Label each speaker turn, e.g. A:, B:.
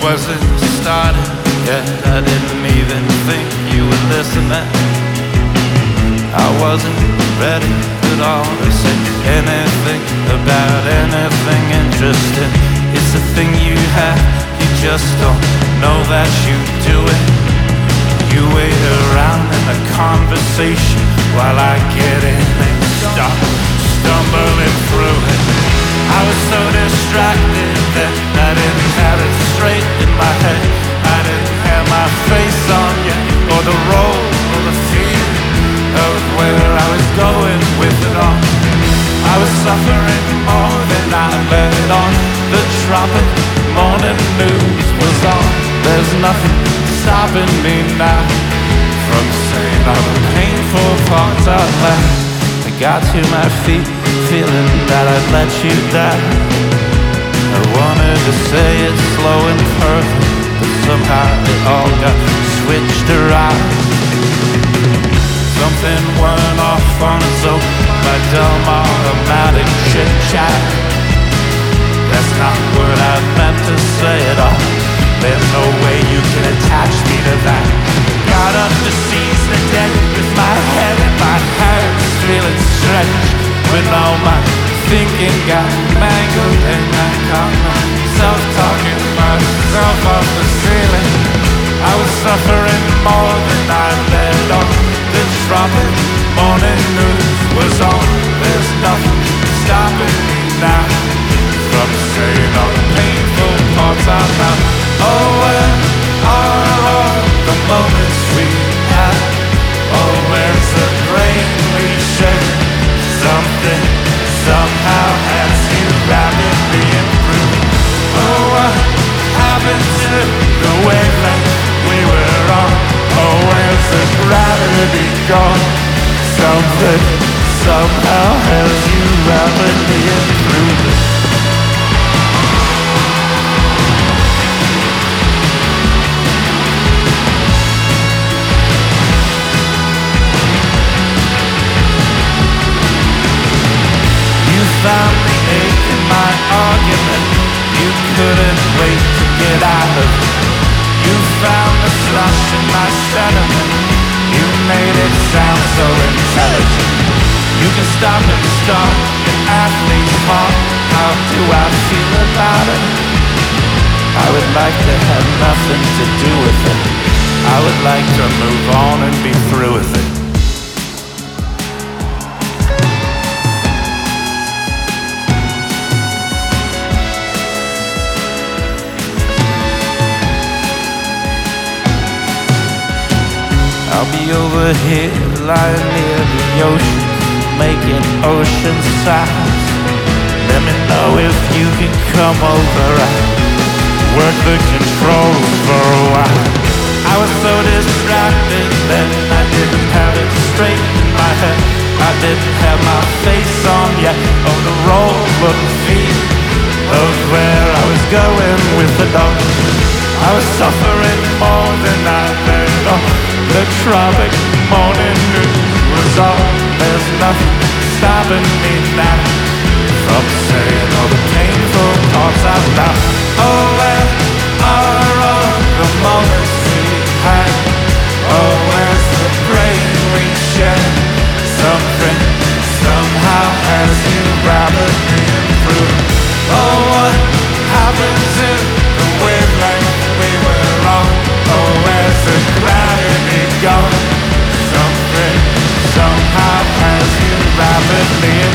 A: wasn't started yet. I didn't even think you would listen then. I wasn't ready at all to say anything about anything interesting. It's a thing you have, you just don't know that you do it. You wait around in a conversation while I get in and stop stumbling through it. I was so distracted that I didn't have it straight in my head. I didn't have my face on yet, or the role, or the feel of where I was going with it all. I was suffering more than I let on. The tropic morning news was on. There's nothing stopping me now from saying all the painful parts out loud. I got to my feet, feeling that I'd let you down. I wanted to say it slow and perfect, but somehow it all got switched around. Something went off on its own by dumb automatic chit-chat. That's not what I meant to say at all. There's no way you can attach me to that. Got up to seize the day with my head and my hands feeling strange. When all my thinking got mangled and I caught myself talking myself off the ceiling. I was suffering more than I let on. The tropic morning news was on. There's nothing stopping me now from saying all the painful parts out loud. Oh, where are all the moments we had? Oh, where's the brain we shared? Something somehow has you rapidly improved. Oh, what happened to the wavelength we were on? Oh, where's the gravity gone? Something somehow has you rapidly improved. Found the ache in my argument. You couldn't wait to get out of it. You found the slush in my sentiment. You made it sound so intelligent. You can stop and start an athlete's heart. How do I feel about it? I would like to have nothing to do with it. I would like to move on and be through with it. I'll be over here, lying near the ocean, making ocean sounds. Let me know if you can come over. I work the controls for a while. I was so distracted that I didn't have it straight in my head. I didn't have my face on yet, or the role or the feel of where I was going with the dog. I was suffering more than I let on. The tropic morning news was on. There's nothing stopping me now from saying all the painful parts out loud. Oh, where are all the moments we had? Oh, where's the brain we shared? Something somehow has you rapidly improved. Oh, what happened to the wavelength we were on? Oh, where's the gravity gone? Something somehow has you rapidly